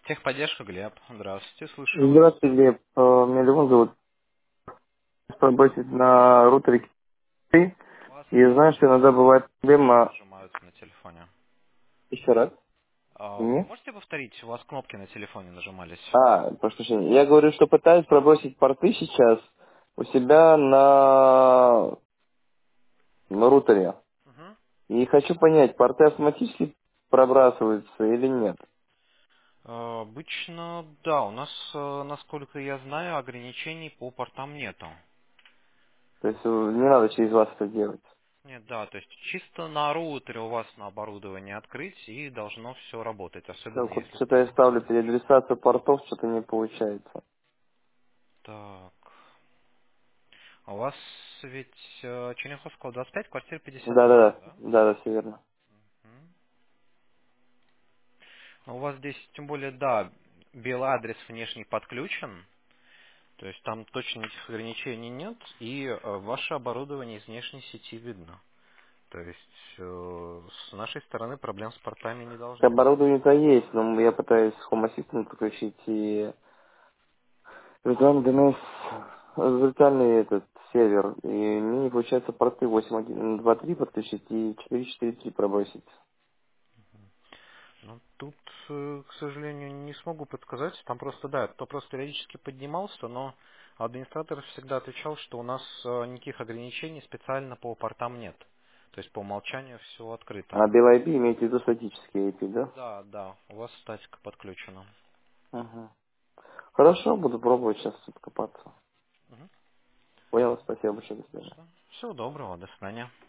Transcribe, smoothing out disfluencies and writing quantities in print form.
Техподдержка, Глеб. Здравствуйте, слушаю вас. Здравствуйте, Глеб. Меня Левон зовут. Пробросить на рутере Китай. У вас И знаю, что иногда бывает кнопки проблема. нажимаются на телефоне. Еще раз. Вы Мне? можете повторить? У вас кнопки на телефоне нажимались. Прошу прощения. Я говорю, что пытаюсь пробросить порты сейчас у себя на рутере. Мгм. И хочу понять, порты автоматически пробрасываются или нет. Обычно, да, у нас, насколько я знаю, ограничений по портам нету. То есть не надо через вас это делать. Нет, да, то есть чисто на роутере у вас на оборудовании открыть и должно все работать, особенно Так вот, если что-то я стоит ставлю настройки. переадресацию портов, что-то не получается. Так, а у вас ведь Черняховского 25, квартира 58, Да-да-да, да? да-да, все верно. Мгм. Но у вас здесь, тем более, да, белый адрес внешний подключен, то есть там точно никаких ограничений нет, и ваше оборудование из внешней сети видно. То есть с нашей стороны проблем с портами не должно быть. Оборудование-то есть, но я пытаюсь Home Assistant подключить и виртуальный DNS, виртуальный этот сервер. И мне не получается порты 8.1.2.3 подключить и 4.4.3 пробросить. Ну, тут, к сожалению, не смогу подсказать. Там просто, да, этот вопрос периодически поднимался, но администратор всегда отвечал, что у нас никаких ограничений специально по портам нет. То есть по умолчанию все открыто. А Белый IP имеете в виду статический IP, да? Да, да, у вас статика подключена. Угу. Хорошо, буду пробовать сейчас откопаться. Мгм. Понял, спасибо большое, до свидания. Всего доброго, до свидания.